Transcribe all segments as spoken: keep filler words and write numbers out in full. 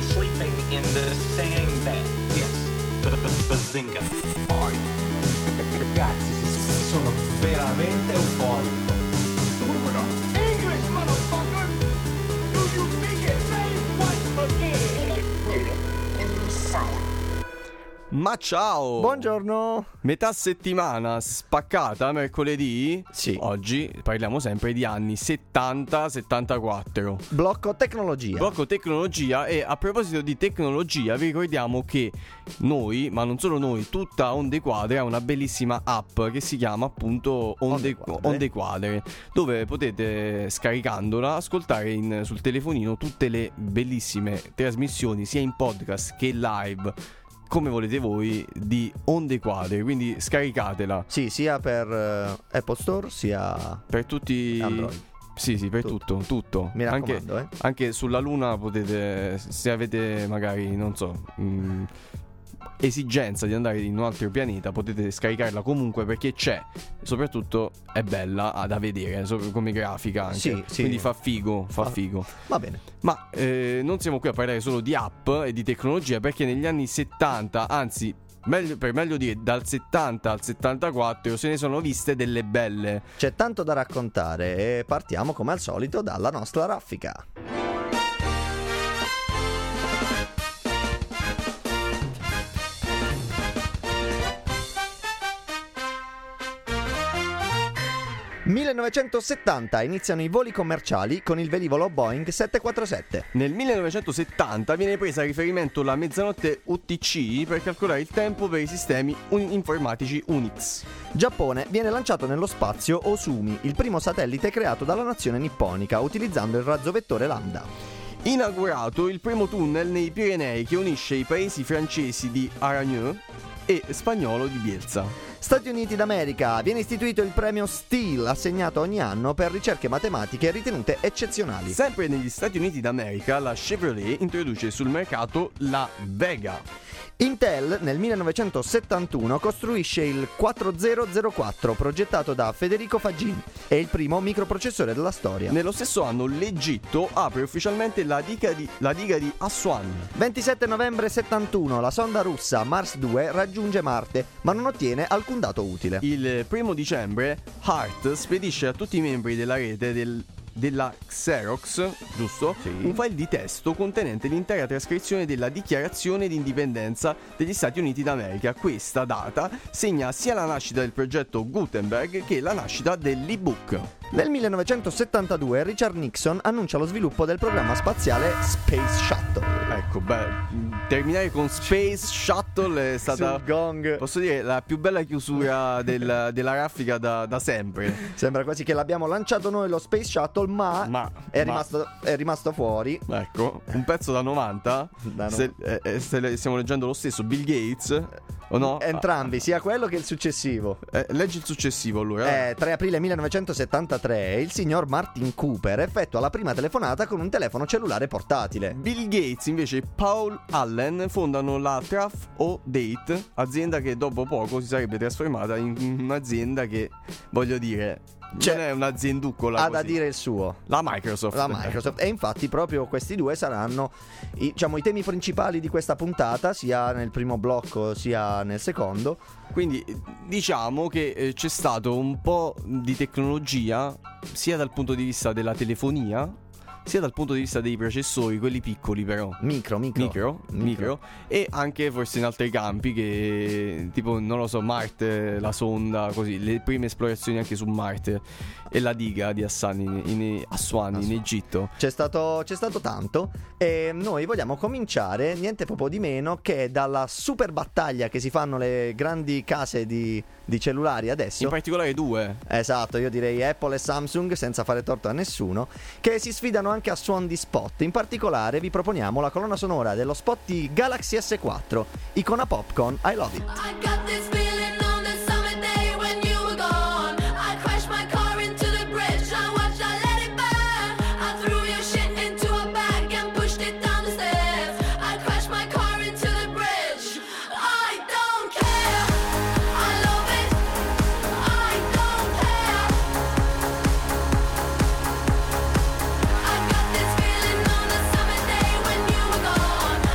sleeping in the same bed. Yes. Bazinga. Poi. Ragazzi, sono veramente euforico. English, motherfucker! Do you speak it? Say what again? Ma ciao! Buongiorno! Metà settimana spaccata, mercoledì. Sì. Oggi parliamo sempre di anni settanta settantaquattro. Blocco tecnologia. Blocco tecnologia. E a proposito di tecnologia, vi ricordiamo che noi, ma non solo noi, tutta Onde Quadre ha una bellissima app che si chiama appunto Onde, Onde Quadre. Onde Quadre, dove potete, scaricandola, ascoltare in, sul telefonino tutte le bellissime trasmissioni, sia in podcast che live, come volete voi, di Onde Quadre. Quindi scaricatela. Sì, sia per uh, Apple Store sia per tutti Android. Sì, sì, per tutto, tutto, tutto. Mi raccomando, anche, eh. anche sulla Luna potete, se avete magari, non so, mh, esigenza di andare in un altro pianeta, potete scaricarla comunque, perché c'è, soprattutto è bella da vedere, so- come grafica anche. Sì, sì. Quindi fa figo, fa Ah, figo. Va bene. Ma eh, non siamo qui a parlare solo di app e di tecnologia, perché negli anni settanta, anzi meglio, per meglio dire dal settanta al settantaquattro, se ne sono viste delle belle. C'è tanto da raccontare e partiamo come al solito dalla nostra raffica. millenovecentosettanta iniziano i voli commerciali con il velivolo Boeing settecentoquarantasette. Nel millenovecentosettanta viene presa a riferimento la mezzanotte U T C per calcolare il tempo per i sistemi un- informatici Unix. Giappone, viene lanciato nello spazio Osumi, il primo satellite creato dalla nazione nipponica utilizzando il razzo vettore Lambda. Inaugurato il primo tunnel nei Pirenei che unisce i paesi francesi di Aragneux e spagnolo di Bielsa. Stati Uniti d'America, viene istituito il premio Steele, assegnato ogni anno per ricerche matematiche ritenute eccezionali. Sempre negli Stati Uniti d'America, la Chevrolet introduce sul mercato la Vega. Intel nel millenovecentosettantuno costruisce il quattromila quattro, progettato da Federico Faggin. È il primo microprocessore della storia. Nello stesso anno l'Egitto apre ufficialmente la diga di, la diga di Aswan. ventisette novembre settantuno, la sonda russa Mars due raggiunge Marte, ma non ottiene alcun dato utile. Il primo dicembre Hart spedisce a tutti i membri della rete del della Xerox, giusto? Sì. Un file di testo contenente l'intera trascrizione della dichiarazione di indipendenza degli Stati Uniti d'America. Questa data segna sia la nascita del progetto Gutenberg che la nascita dell'ebook. Nel millenovecentosettantadue Richard Nixon annuncia lo sviluppo del programma spaziale Space Shuttle. Ecco, beh, terminare con Space Shuttle è stata, Sul gong. posso dire, la più bella chiusura del- della raffica da, da sempre. Sembra quasi che l'abbiamo lanciato noi lo Space Shuttle, ma, Ma- è, ma- Rimasto, è rimasto fuori. Ecco, un pezzo da novanta. Da no- Se, eh, eh, se le- stiamo leggendo lo stesso, Bill Gates, o no? Entrambi, sia quello che il successivo. Eh, leggi il successivo allora. Eh, tre aprile millenovecentosettantatré, il signor Martin Cooper effettua la prima telefonata con un telefono cellulare portatile. Bill Gates invece e Paul Allen fondano la Truth O Date, azienda che dopo poco si sarebbe trasformata in un'azienda che, voglio dire, Cioè, non è un'azienduccola Ha così. da dire il suo. La Microsoft. La Microsoft. E infatti proprio questi due saranno i, diciamo, i temi principali di questa puntata, sia nel primo blocco sia nel secondo. Quindi diciamo che eh, c'è stato un po' di tecnologia sia dal punto di vista della telefonia, sia dal punto di vista dei processori, quelli piccoli però. Micro, micro. Micro, micro, e anche forse in altri campi che tipo, non lo so, Marte, la sonda, così, le prime esplorazioni anche su Marte e la diga di Aswan in, in, Aswan, in Egitto. C'è stato, c'è stato tanto e noi vogliamo cominciare niente proprio di meno che dalla super battaglia che si fanno le grandi case di, di cellulari adesso. In particolare due. Esatto, io direi Apple e Samsung, senza fare torto a nessuno, che si sfidano anche a suon di spot. In particolare vi proponiamo la colonna sonora dello spot di Galaxy S quattro, icona pop con I Love It. I got this feeling on the summer day when you were gone. I crashed my car into the bridge. I watched, I let it burn. I threw your shit into a bag and pushed it down the stairs. I crashed my car into the bridge. I don't care. I love it. I don't care. I got this feeling on the summer day when you were gone.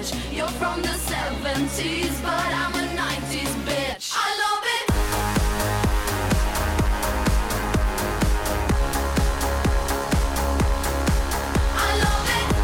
switch. You're from the seventies, but I'm a nineties bitch. I love it. I love it.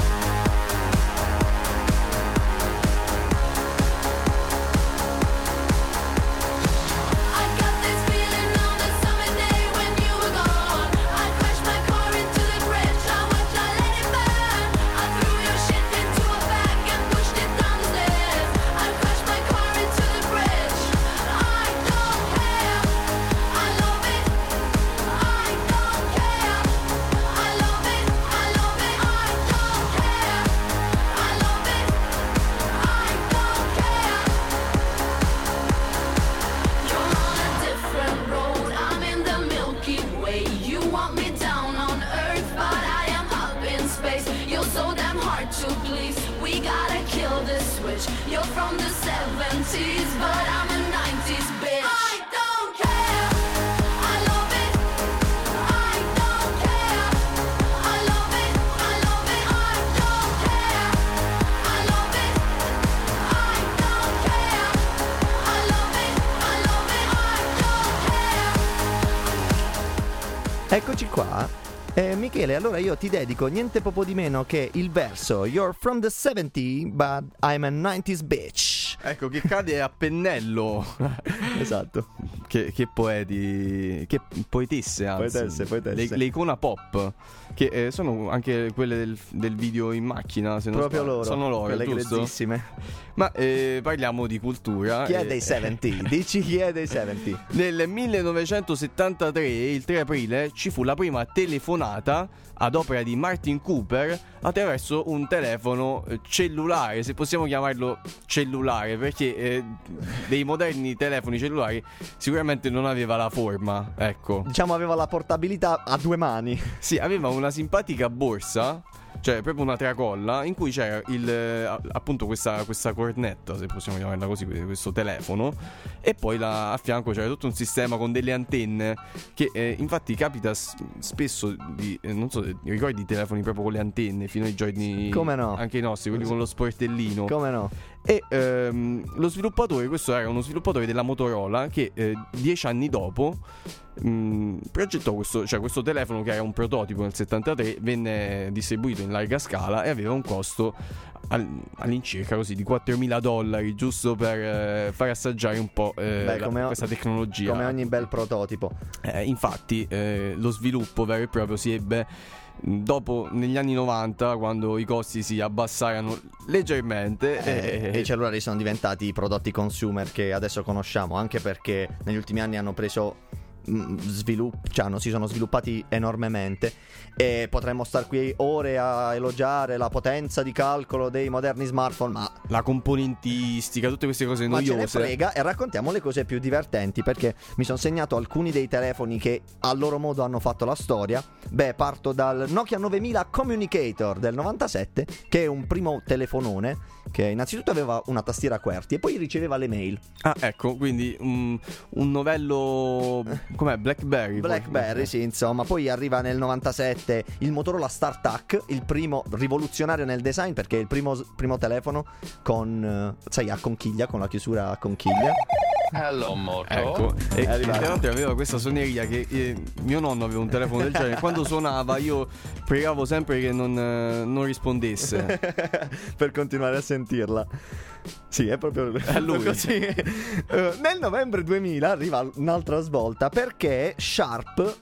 I got this feeling on the summer day when you were gone. I crashed my car into the bridge. I watched, I let it burn. I threw your shit into a bag and pushed it down the stairs. I crashed my car into the bridge. I don't care. I love it. I don't care. I love it. I love it. I don't care. I love it. I don't care. You're on a different road. I'm in the Milky Way. You want me down on Earth, but I am up in space. You're so damn hard to please. We gotta kill this switch. You're from the seventies, but I'm a nineties bitch. I don't care. I love it. I don't care. I love it. I love it. I don't care. I love it. I don't care. I love it. I love it. I don't care. Eccoci qua. Eh, Michele, allora io ti dedico niente poco di meno che il verso You're from the seventies, but I'm a nineties bitch. Ecco, che cade a pennello. Esatto. Che, che poeti, che poetesse, anzi. Poetesse, poetesse. Le, le icona pop, che eh, sono anche quelle del, del video in macchina, se non Proprio sbaglio. loro. Sono loro, quelle giusto? grezzissime. Ma eh, parliamo di cultura. Chi è eh, dei seventies? Dici chi è dei seventies? Nel millenovecentosettantatré, il tre aprile, ci fu la prima telefonata ad opera di Martin Cooper attraverso un telefono eh, cellulare, se possiamo chiamarlo cellulare, perché eh, dei moderni telefoni cellulari sicuramente non aveva la forma, ecco. Diciamo aveva la portabilità a due mani. Sì, aveva una simpatica borsa, cioè proprio una tracolla in cui c'era il, eh, appunto questa, questa cornetta, se possiamo chiamarla così, questo telefono, e poi là a fianco c'era tutto un sistema con delle antenne che eh, infatti capita s- spesso di, eh, non so, ricordi i telefoni proprio con le antenne fino ai giorni, Come no? anche i nostri, quelli con lo sportellino. Come no? E ehm, lo sviluppatore, questo era uno sviluppatore della Motorola che eh, dieci anni dopo mh, progettò questo, cioè questo telefono che era un prototipo nel settantatré, venne distribuito in larga scala e aveva un costo al, all'incirca così di quattromila dollari, giusto per eh, far assaggiare un po' eh, Beh, la- come o- questa tecnologia. Come ogni bel prototipo. Eh, infatti eh, lo sviluppo vero e proprio si ebbe dopo, negli anni novanta, quando i costi si abbassarono leggermente Eh, e, e i cellulari sono diventati i prodotti consumer che adesso conosciamo, anche perché negli ultimi anni hanno preso mh, svilupp- cioè hanno, si sono sviluppati enormemente, e potremmo star qui ore a elogiare la potenza di calcolo dei moderni smartphone, ma la componentistica, tutte queste cose Ma ce ne noiose. frega, e raccontiamo le cose più divertenti, perché mi sono segnato alcuni dei telefoni che a loro modo hanno fatto la storia. Beh, parto dal Nokia novemila Communicator del novantasette, che è un primo telefonone che innanzitutto aveva una tastiera QWERTY e poi riceveva le mail. Ah, ecco, quindi un, un novello, com'è? Blackberry. Blackberry, sì, insomma. Poi arriva nel novantasette il Motorola StarTAC, il primo rivoluzionario nel design, perché è il primo, primo telefono con, eh, sai, a conchiglia, con la chiusura a conchiglia. Hello, Moto. Ecco, e È arrivato. tra l'altro aveva questa suoneria che eh, mio nonno aveva un telefono del genere. Quando suonava io pregavo sempre che non, eh, non rispondesse. Per continuare a sentirla. Sì, è proprio È lui. così. Eh, nel novembre duemila arriva un'altra svolta, perché Sharp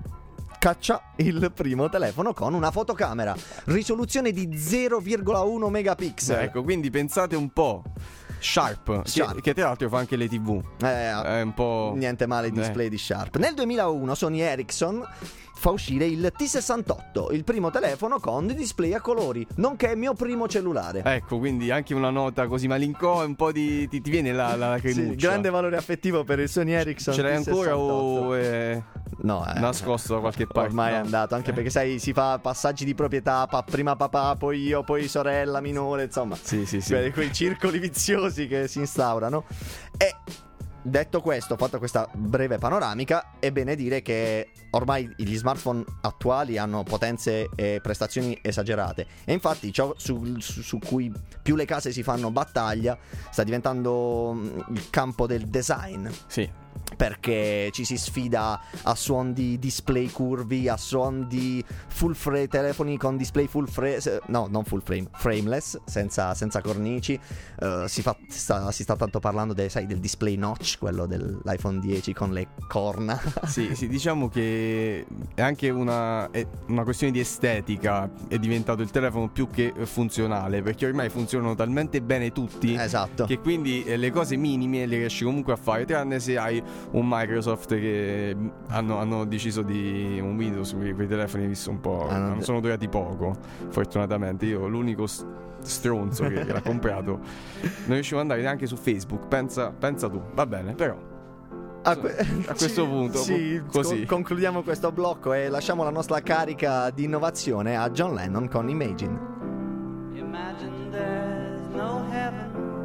caccia il primo telefono con una fotocamera, risoluzione di zero virgola uno megapixel. Ecco, quindi pensate un po'. Sharp, Sharp. Che, che tra l'altro fa anche le tivù. Eh, È un po'. niente male il display Eh. di Sharp. Nel duemilauno Sony Ericsson fa uscire il T sessantotto, il primo telefono con display a colori, nonché il mio primo cellulare. Ecco, quindi anche una nota così malinconica, un po' di. ti, ti viene la, la lacrimuccia. Sì, grande valore affettivo per il Sony Ericsson. Ce l'hai T ancora sessantotto. o è No, eh, nascosto da qualche parte? ormai è No. andato, anche perché sai, si fa passaggi di proprietà, pa- prima papà, poi io, poi sorella minore, insomma. Sì, sì, sì. Que- quei circoli viziosi che si instaurano. E detto questo, fatta questa breve panoramica, è bene dire che ormai gli smartphone attuali hanno potenze e prestazioni esagerate, e infatti ciò su, su, su cui più le case si fanno battaglia sta diventando mm, il campo del design. Sì. Perché ci si sfida a suon di display curvi, a suon di full frame, telefoni con display full frame, no, non full frame, frameless, senza, senza cornici. Uh, si, fa, si, sta, si sta tanto parlando de, sai, del display notch, quello dell'iPhone dieci con le corna. Sì, sì, diciamo che è anche una, è una questione di estetica, è diventato il telefono più che funzionale, perché ormai funzionano talmente bene tutti, esatto, che quindi eh, le cose minime le riesci comunque a fare, tranne se hai un Microsoft che hanno, hanno deciso di un Windows, quei, quei telefoni visto un po', ah, non sono durati poco, fortunatamente. Io l'unico s- stronzo che, che l'ha comprato non riuscivo ad andare neanche su Facebook, pensa, pensa tu, va bene, però a, que- a questo sì, punto sì, così co- concludiamo questo blocco e lasciamo la nostra carica di innovazione a John Lennon con Imagine. Imagine there's no heaven.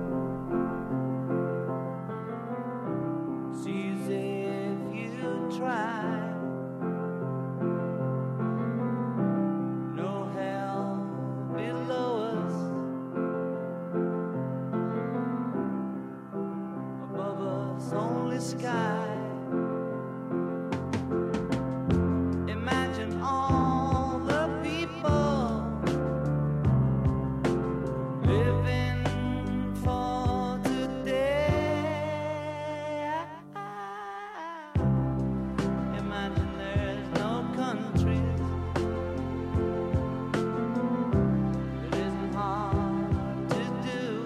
See as if you try. No hell below us. Above us only sky. Imagine all the people living for today. Imagine there's no countries. It isn't hard to do.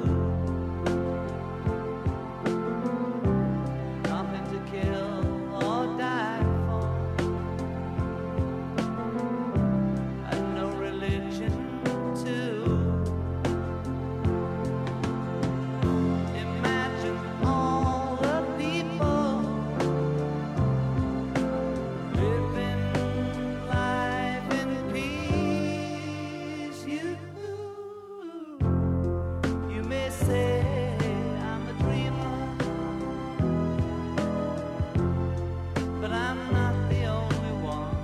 Nothing to kill or die for. And no religion too. Imagine all the people living life in peace. You, you may say I'm a dreamer, but I'm not the only one.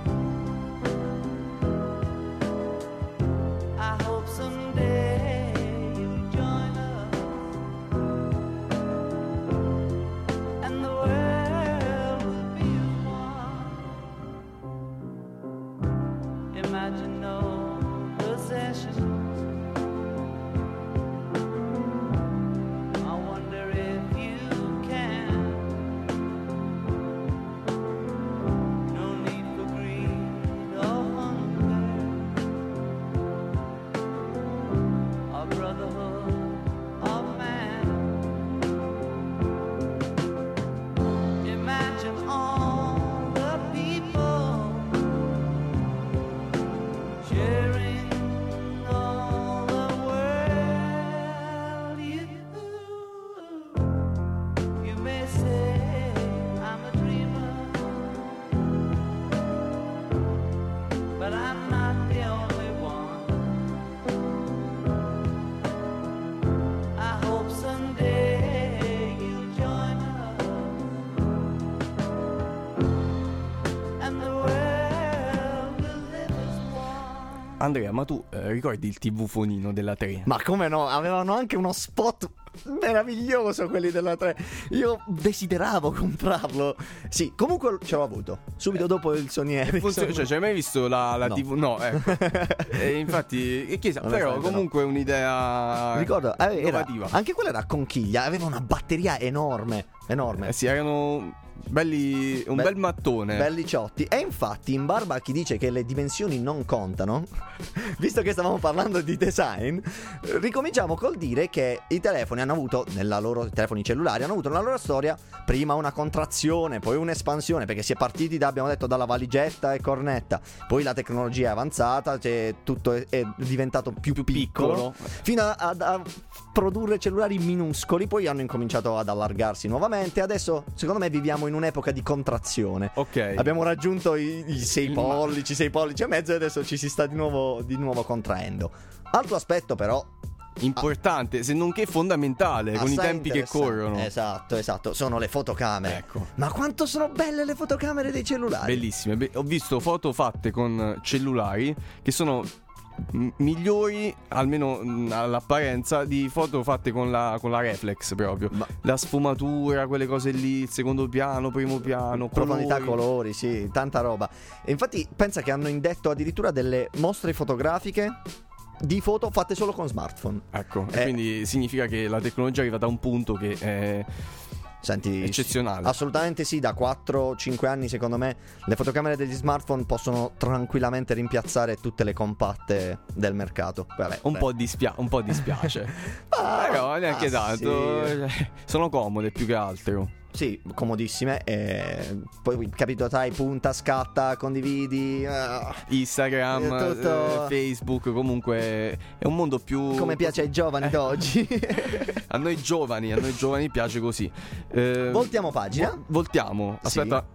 I hope someday you'll join us, and the world will be as one. Imagine no possessions. I wonder if you can. No need for greed or hunger, or brotherhood of man. Imagine all the people sharing all the world. You, you may say I'm a dreamer, but I'm not the only one. I hope someday you'll join us, and the world will live as one. Andrea, ma tu eh, ricordi il tivù fonino della tre? Ma come no, avevano anche uno spot meraviglioso quelli della tre. Io desideravo comprarlo. Sì, comunque ce l'ho avuto subito dopo il Sony Ericsson. Funziona, cioè, ci hai mai visto la, la No. tivù? No, ecco. E infatti, e chissà, però Onestamente no. comunque è un'idea Ricordo, eh, era, innovativa. anche quella era conchiglia, aveva una batteria enorme, enorme. Eh sì, erano belli, un Be- bel mattone. Belli ciotti. E infatti in barba a chi dice che le dimensioni non contano, visto che stavamo parlando di design, ricominciamo col dire che i telefoni hanno avuto nella loro, i telefoni cellulari hanno avuto nella loro storia prima una contrazione, poi un'espansione, perché si è partiti da, abbiamo detto, dalla valigetta e cornetta, poi la tecnologia è avanzata, cioè tutto è, è diventato più, Più piccolo, piccolo. fino a, a- a produrre cellulari minuscoli, poi hanno incominciato ad allargarsi nuovamente. Adesso secondo me viviamo in un'epoca di contrazione. Ok. Abbiamo raggiunto i, i sei Il pollici, sei pollici e mezzo, e adesso ci si sta di nuovo, di nuovo contraendo. Altro aspetto però importante, se non che fondamentale, con i Assai tempi che interessante. corrono. Esatto, esatto, sono le fotocamere. Ecco. Ma quanto sono belle le fotocamere dei cellulari. Bellissime. Be- ho visto foto fatte con cellulari che sono m- migliori, almeno mh, all'apparenza, di foto fatte con la, con la reflex proprio. Ma- La sfumatura, quelle cose lì, il secondo piano, primo piano, Profondità, colori. colori, sì, tanta roba. E infatti pensa che hanno indetto addirittura delle mostre fotografiche di foto fatte solo con smartphone. Ecco, e Eh. quindi significa che la tecnologia è arrivata a un punto che è Senti, eccezionale. Assolutamente sì, da quattro cinque anni secondo me le fotocamere degli smartphone possono tranquillamente rimpiazzare tutte le compatte del mercato. Vabbè, Un beh. po' dispia- un po' dispiace. Ah, Però neanche ah, tanto. sì. Cioè, sono comode più che altro. Sì, comodissime. E poi capito, sai, punta, scatta, condividi. ah, Instagram, Eh, tutto- eh, Facebook, comunque è un mondo più come piace ai giovani Eh. d'oggi. A noi giovani, a noi giovani piace così. Eh, Voltiamo pagina. vo- voltiamo. Sì. Aspetta.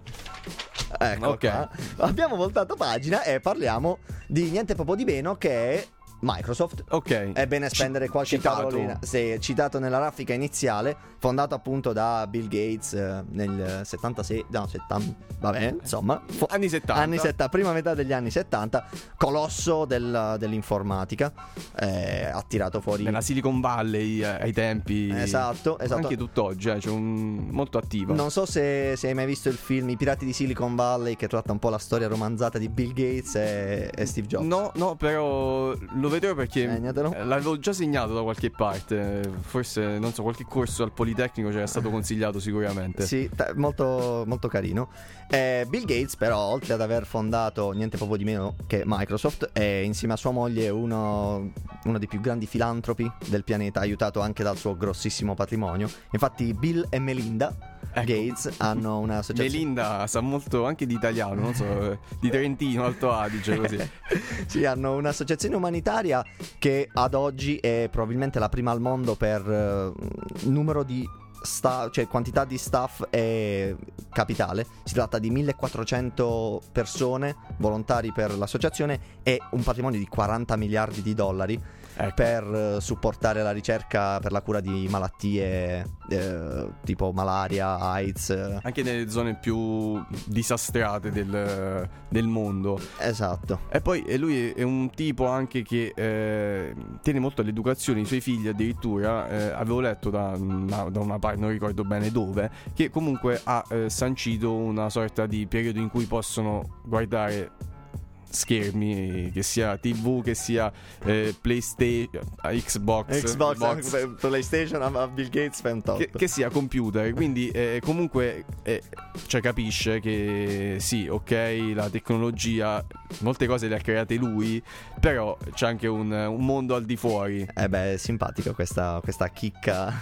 Ecco Ok. qua. Abbiamo voltato pagina e parliamo di niente proprio di meno che è Microsoft. Ok. È bene spendere Ci- qualche citato. parolina. Sì, citato nella raffica iniziale, fondato appunto da Bill Gates eh, nel settantasei, no, settanta, vabbè, insomma, fo- Anni settanta. anni settanta, prima metà degli anni settanta, colosso del- dell'informatica, eh, ha tirato fuori Nella Silicon Valley eh, ai tempi. Esatto, esatto. Anche tutt'oggi, eh, c'è un molto attiva. Non so se, se hai mai visto il film I pirati di Silicon Valley, che tratta un po' la storia romanzata di Bill Gates e, e Steve Jobs. No, no, però lo vedrò perché Segnatelo. eh, l'avevo già segnato da qualche parte. eh, Forse, non so, qualche corso al Politecnico c'era stato consigliato sicuramente. Sì, t- molto, molto carino. Eh, Bill Gates, però, oltre ad aver fondato niente proprio di meno che Microsoft, è insieme a sua moglie uno, uno dei più grandi filantropi del pianeta, aiutato anche dal suo grossissimo patrimonio. Infatti, Bill e Melinda Ecco. Gates hanno un'associazione. Melinda sa molto anche di italiano, non so, eh, di Trentino, Alto Adige, così. Sì, hanno un'associazione umanitaria che ad oggi è probabilmente la prima al mondo per eh, numero di sta- cioè quantità di staff e capitale. Si tratta di millequattrocento persone volontari per l'associazione e un patrimonio di quaranta miliardi di dollari Ecco. per eh, supportare la ricerca per la cura di malattie eh, tipo malaria, AIDS. eh. Anche nelle zone più disastrate del, del mondo. Esatto. E poi e lui è un tipo anche che eh, tiene molto all'educazione. I suoi figli addirittura, eh, avevo letto da una, da una parte, non ricordo bene dove, che comunque ha eh, sancito una sorta di periodo in cui possono guardare schermi, che sia tivù, che sia eh, PlayStation, Xbox, Xbox, Xbox, eh, PlayStation a a Bill Gates fa un top. che, che sia computer. Quindi eh, comunque eh, cioè capisce che sì, ok, la tecnologia molte cose le ha create lui, però c'è anche un, un mondo al di fuori. Eh beh, è simpatico questa, questa chicca.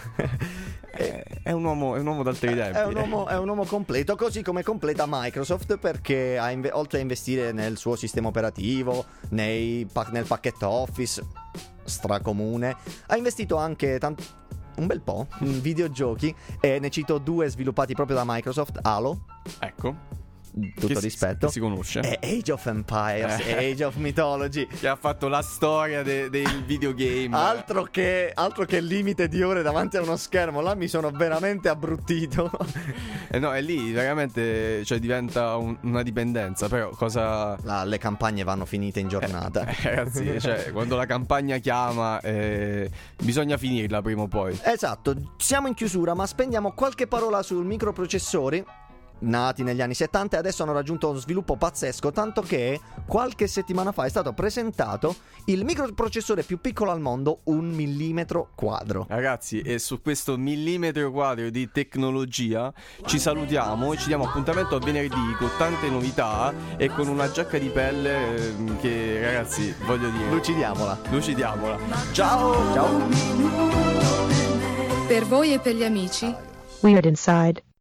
È, è un uomo, è un uomo d'altri tempi. È un, uomo, è un uomo completo, così come completa Microsoft, perché ha inve- oltre a investire nel suo sistema operativo, nei pa- nel pacchetto Office stracomune, ha investito anche tant- un bel po' in videogiochi, e ne cito due sviluppati proprio da Microsoft: Halo, Ecco, tutto che si- rispetto, che si conosce. e Age of Empires, Eh. e Age of Mythology. Che ha fatto la storia de- del videogame. Altro che, altro che limite di ore davanti a uno schermo, là mi sono veramente abbruttito. Eh no, è lì veramente, cioè diventa un- una dipendenza. Però cosa... Là, le campagne vanno finite in giornata. Eh, ragazzi, cioè, quando la campagna chiama, eh, bisogna finirla prima o poi. Esatto, siamo in chiusura, ma spendiamo qualche parola sul microprocessori. Nati negli anni settanta e adesso hanno raggiunto uno sviluppo pazzesco, tanto che qualche settimana fa è stato presentato il microprocessore più piccolo al mondo, un millimetro quadro. Ragazzi, e su questo millimetro quadro di tecnologia ci salutiamo e ci diamo appuntamento a venerdì con tante novità e con una giacca di pelle ehm, che, ragazzi, voglio dire, Lucidiamola. lucidiamola. Ciao! Ciao. Per voi e per gli amici, Weird Inside.